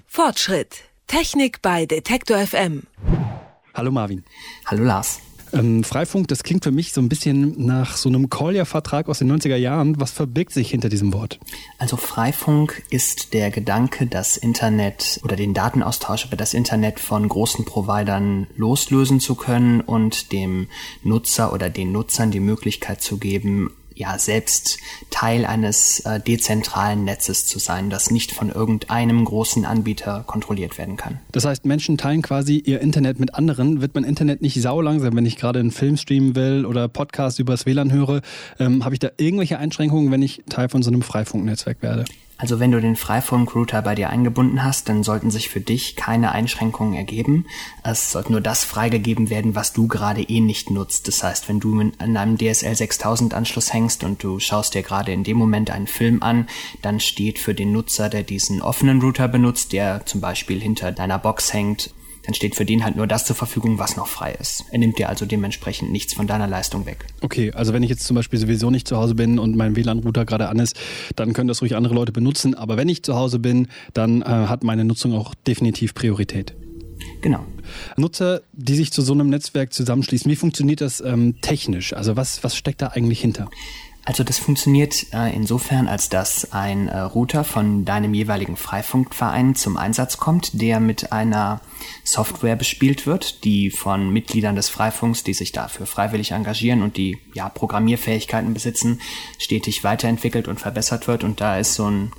Fortschritt. Technik bei Detektor FM. Hallo Marvin. Hallo Lars. Freifunk, das klingt für mich so ein bisschen nach so einem Collier-Vertrag aus den 90er Jahren. Was verbirgt sich hinter diesem Wort? Also Freifunk ist der Gedanke, das Internet oder den Datenaustausch über das Internet von großen Providern loslösen zu können und dem Nutzer oder den Nutzern die Möglichkeit zu geben, selbst Teil eines dezentralen Netzes zu sein, das nicht von irgendeinem großen Anbieter kontrolliert werden kann. Das heißt, Menschen teilen quasi ihr Internet mit anderen. Wird mein Internet nicht saulangsam, wenn ich gerade einen Film streamen will oder Podcast übers WLAN höre? Habe ich da irgendwelche Einschränkungen, wenn ich Teil von so einem Freifunknetzwerk werde? Also wenn du den Freifunk-Router bei dir eingebunden hast, dann sollten sich für dich keine Einschränkungen ergeben. Es sollte nur das freigegeben werden, was du gerade nicht nutzt. Das heißt, wenn du an einem DSL 6000 Anschluss hängst und du schaust dir gerade in dem Moment einen Film an, dann steht für den Nutzer, der diesen offenen Router benutzt, der zum Beispiel hinter deiner Box hängt, dann steht für den halt nur das zur Verfügung, was noch frei ist. Er nimmt dir also dementsprechend nichts von deiner Leistung weg. Okay, also wenn ich jetzt zum Beispiel sowieso nicht zu Hause bin und mein WLAN-Router gerade an ist, dann können das ruhig andere Leute benutzen. Aber wenn ich zu Hause bin, dann hat meine Nutzung auch definitiv Priorität. Genau. Nutzer, die sich zu so einem Netzwerk zusammenschließen, wie funktioniert das technisch? Also was steckt da eigentlich hinter? Also das funktioniert insofern, als dass ein Router von deinem jeweiligen Freifunkverein zum Einsatz kommt, der mit einer Software bespielt wird, die von Mitgliedern des Freifunks, die sich dafür freiwillig engagieren und die Programmierfähigkeiten besitzen, stetig weiterentwickelt und verbessert wird. Und da ist so ein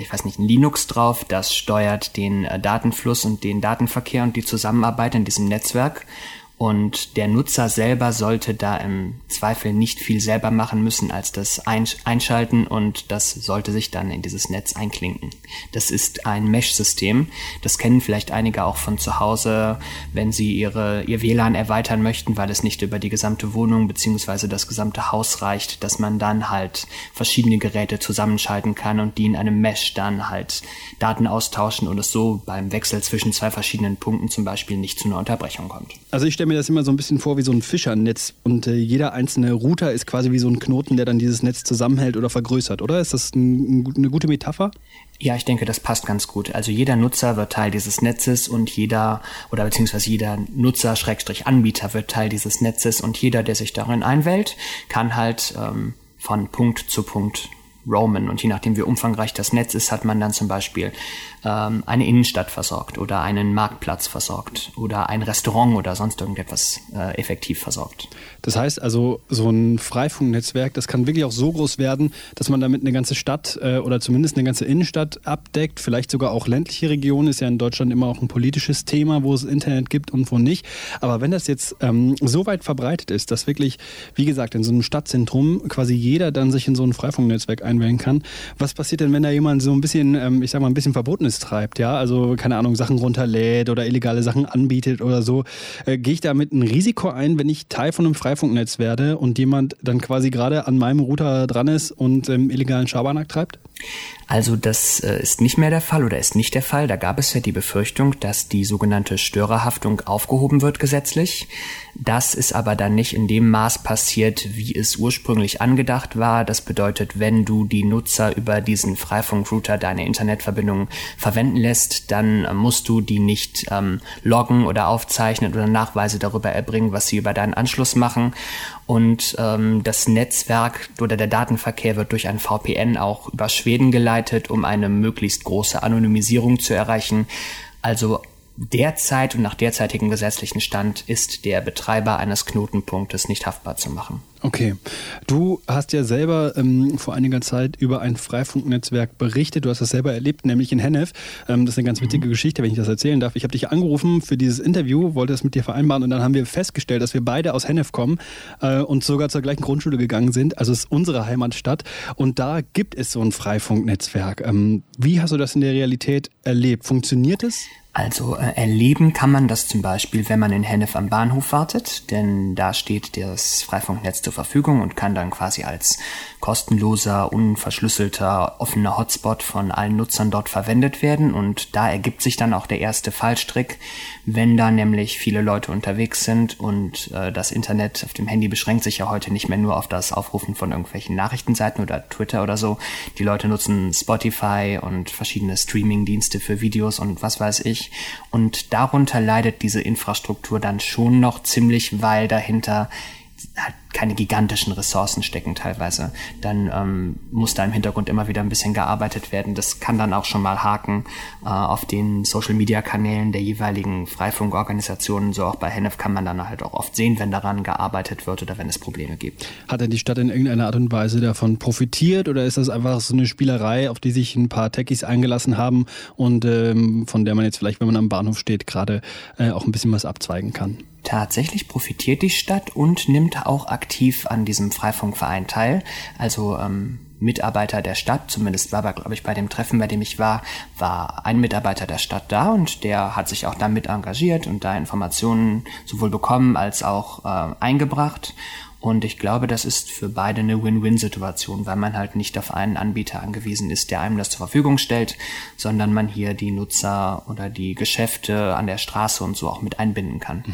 Linux drauf, das steuert den Datenfluss und den Datenverkehr und die Zusammenarbeit in diesem Netzwerk. Und der Nutzer selber sollte da im Zweifel nicht viel selber machen müssen, als das einschalten, und das sollte sich dann in dieses Netz einklinken. Das ist ein Mesh-System. Das kennen vielleicht einige auch von zu Hause, wenn sie ihr WLAN erweitern möchten, weil es nicht über die gesamte Wohnung bzw. das gesamte Haus reicht, dass man dann halt verschiedene Geräte zusammenschalten kann und die in einem Mesh dann halt Daten austauschen und es so beim Wechsel zwischen zwei verschiedenen Punkten zum Beispiel nicht zu einer Unterbrechung kommt. Also ich stelle mir das immer so ein bisschen vor wie so ein Fischernetz und jeder einzelne Router ist quasi wie so ein Knoten, der dann dieses Netz zusammenhält oder vergrößert, oder? Ist das eine gute Metapher? Ja, ich denke, das passt ganz gut. Also jeder Nutzer wird Teil dieses Netzes und jeder Nutzer/Anbieter wird Teil dieses Netzes und jeder, der sich darin einwählt, kann halt von Punkt zu Punkt roamen. Und je nachdem, wie umfangreich das Netz ist, hat man dann zum Beispiel eine Innenstadt versorgt oder einen Marktplatz versorgt oder ein Restaurant oder sonst irgendetwas effektiv versorgt. Das heißt also, so ein Freifunknetzwerk, das kann wirklich auch so groß werden, dass man damit eine ganze Stadt oder zumindest eine ganze Innenstadt abdeckt, vielleicht sogar auch ländliche Regionen, ist ja in Deutschland immer auch ein politisches Thema, wo es Internet gibt und wo nicht. Aber wenn das jetzt so weit verbreitet ist, dass wirklich, wie gesagt, in so einem Stadtzentrum quasi jeder dann sich in so ein Freifunknetzwerk einwählen kann, was passiert denn, wenn da jemand so ein bisschen, ein bisschen Verbotenes treibt, ja, also keine Ahnung, Sachen runterlädt oder illegale Sachen anbietet oder so, gehe ich damit ein Risiko ein, wenn ich Teil von einem Freifunknetz werde und jemand dann quasi gerade an meinem Router dran ist und illegalen Schabernack treibt? Also das ist nicht mehr der Fall oder ist nicht der Fall. Da gab es ja die Befürchtung, dass die sogenannte Störerhaftung aufgehoben wird gesetzlich. Das ist aber dann nicht in dem Maß passiert, wie es ursprünglich angedacht war. Das bedeutet, wenn du die Nutzer über diesen Freifunkrouter deine Internetverbindung verwenden lässt, dann musst du die nicht loggen oder aufzeichnen oder Nachweise darüber erbringen, was sie über deinen Anschluss machen. Und das Netzwerk oder der Datenverkehr wird durch ein VPN auch über Schweden geleitet, um eine möglichst große Anonymisierung zu erreichen. Also derzeit und nach derzeitigem gesetzlichen Stand ist der Betreiber eines Knotenpunktes nicht haftbar zu machen. Okay. Du hast ja selber vor einiger Zeit über ein Freifunknetzwerk berichtet. Du hast das selber erlebt, nämlich in Hennef. Das ist eine ganz witzige Geschichte, wenn ich das erzählen darf. Ich habe dich angerufen für dieses Interview, wollte das mit dir vereinbaren und dann haben wir festgestellt, dass wir beide aus Hennef kommen und sogar zur gleichen Grundschule gegangen sind. Also es ist unsere Heimatstadt und da gibt es so ein Freifunknetzwerk. Wie hast du das in der Realität erlebt? Funktioniert es? Also erleben kann man das zum Beispiel, wenn man in Hennef am Bahnhof wartet, denn da steht das Freifunknetz zur zur Verfügung und kann dann quasi als kostenloser, unverschlüsselter, offener Hotspot von allen Nutzern dort verwendet werden. Und da ergibt sich dann auch der erste Fallstrick, wenn da nämlich viele Leute unterwegs sind und das Internet auf dem Handy beschränkt sich ja heute nicht mehr nur auf das Aufrufen von irgendwelchen Nachrichtenseiten oder Twitter oder so. Die Leute nutzen Spotify und verschiedene Streaming-Dienste für Videos und was weiß ich. Und darunter leidet diese Infrastruktur dann schon noch ziemlich, weil dahinter halt keine gigantischen Ressourcen stecken teilweise. Dann muss da im Hintergrund immer wieder ein bisschen gearbeitet werden. Das kann dann auch schon mal haken auf den Social-Media-Kanälen der jeweiligen Freifunkorganisationen. So auch bei Hennef kann man dann halt auch oft sehen, wenn daran gearbeitet wird oder wenn es Probleme gibt. Hat denn die Stadt in irgendeiner Art und Weise davon profitiert oder ist das einfach so eine Spielerei, auf die sich ein paar Techies eingelassen haben und von der man jetzt vielleicht, wenn man am Bahnhof steht, gerade auch ein bisschen was abzweigen kann? Tatsächlich profitiert die Stadt und nimmt auch aktiv an diesem Freifunkverein teil. Also Mitarbeiter der Stadt, zumindest war aber, glaube ich, bei dem Treffen, bei dem ich war ein Mitarbeiter der Stadt da und der hat sich auch damit engagiert und da Informationen sowohl bekommen als auch eingebracht. Und ich glaube, das ist für beide eine Win-Win-Situation, weil man halt nicht auf einen Anbieter angewiesen ist, der einem das zur Verfügung stellt, sondern man hier die Nutzer oder die Geschäfte an der Straße und so auch mit einbinden kann.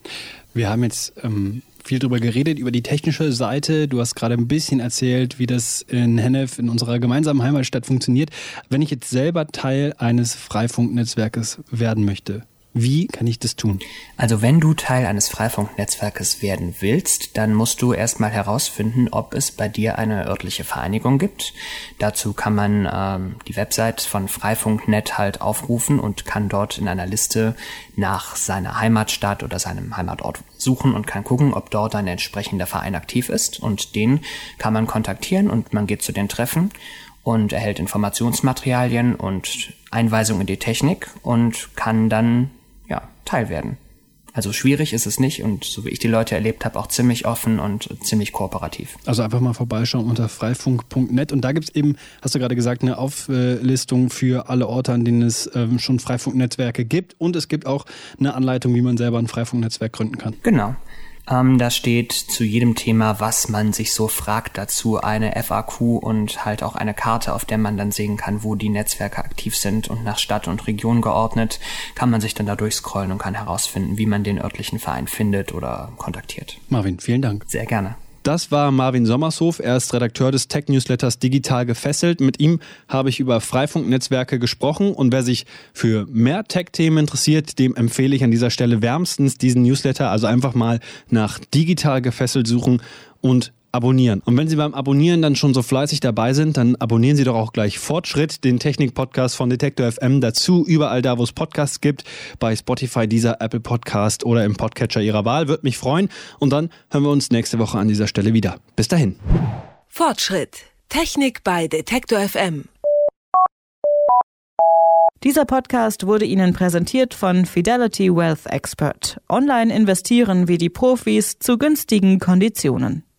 Wir haben jetzt viel drüber geredet, über die technische Seite. Du hast gerade ein bisschen erzählt, wie das in Hennef, in unserer gemeinsamen Heimatstadt funktioniert. Wenn ich jetzt selber Teil eines Freifunknetzwerkes werden möchte, wie kann ich das tun? Also wenn du Teil eines Freifunknetzwerkes werden willst, dann musst du erstmal herausfinden, ob es bei dir eine örtliche Vereinigung gibt. Dazu kann man die Website von Freifunk.net halt aufrufen und kann dort in einer Liste nach seiner Heimatstadt oder seinem Heimatort suchen und kann gucken, ob dort ein entsprechender Verein aktiv ist. Und den kann man kontaktieren und man geht zu den Treffen und erhält Informationsmaterialien und Einweisungen in die Technik und kann dann Teil werden. Also schwierig ist es nicht und so wie ich die Leute erlebt habe, auch ziemlich offen und ziemlich kooperativ. Also einfach mal vorbeischauen unter freifunk.net und da gibt es eben, hast du gerade gesagt, eine Auflistung für alle Orte, an denen es schon Freifunknetzwerke gibt und es gibt auch eine Anleitung, wie man selber ein Freifunknetzwerk gründen kann. Genau. Da steht zu jedem Thema, was man sich so fragt, dazu eine FAQ und halt auch eine Karte, auf der man dann sehen kann, wo die Netzwerke aktiv sind und nach Stadt und Region geordnet, kann man sich dann da durchscrollen und kann herausfinden, wie man den örtlichen Verein findet oder kontaktiert. Marvin, vielen Dank. Sehr gerne. Das war Marvin Sommershof, er ist Redakteur des Tech-Newsletters Digital gefesselt. Mit ihm habe ich über Freifunknetzwerke gesprochen und wer sich für mehr Tech-Themen interessiert, dem empfehle ich an dieser Stelle wärmstens diesen Newsletter. Also einfach mal nach Digital gefesselt suchen und abonnieren. Und wenn Sie beim Abonnieren dann schon so fleißig dabei sind, dann abonnieren Sie doch auch gleich Fortschritt, den Technik-Podcast von Detektor FM. Dazu überall da, wo es Podcasts gibt, bei Spotify, Deezer, Apple Podcast oder im Podcatcher Ihrer Wahl. Würde mich freuen. Und dann hören wir uns nächste Woche an dieser Stelle wieder. Bis dahin. Fortschritt. Technik bei Detektor FM. Dieser Podcast wurde Ihnen präsentiert von Fidelity Wealth Expert. Online investieren wie die Profis zu günstigen Konditionen.